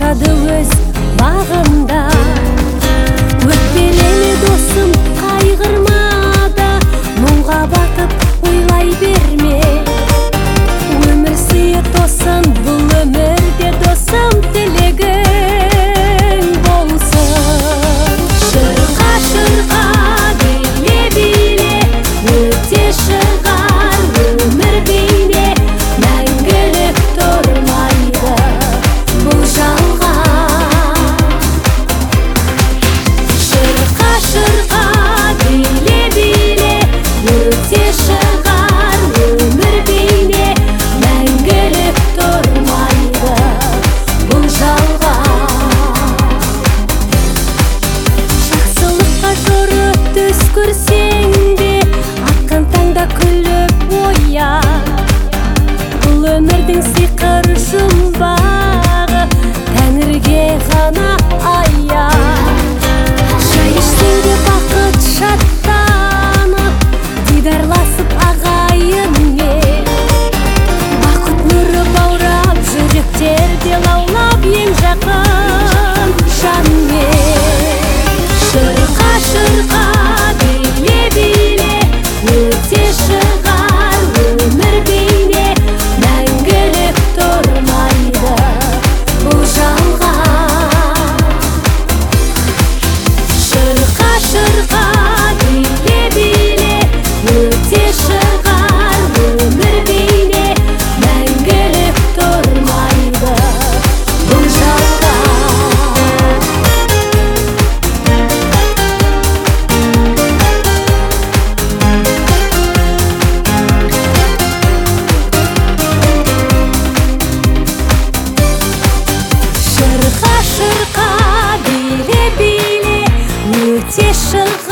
жашады өз бағында. Өкпелеме досым, қайғырмада, мұңға батып ойлай берме. Өмір сыйы тосын, бұл өмірде досым тілегің болсын. Шырқа шырқа биле биле, өте шығар өмір бейне, мәңгілік тұрмайды бұл жалға. Шырқа шырқа биле биле, өте шығар өмір бейне, мәңгілік тұрмайды бұл жалға. Жақсылыққа жорып түс көрсең де, атқан таңда күліп оя. Бұл өмірдің сиқыр жұмбағы Тәңірге ғана аян. Шай ішсең де бақыт шаттанып, дидарласып ағайынмен. Бақыт нұры баурап, жүректерде лаулап, ең жақын жанмен. Шырқа шырқа биле биле, өте шығар өмір бейне, мәңгілік тұрмайды бұл жалға. Шырқа шырқа биле биле, өте шығар өмір бейне, мәңгілік тұрмайды бұл жалға. Шырқа шырқа биле биле, өте шығар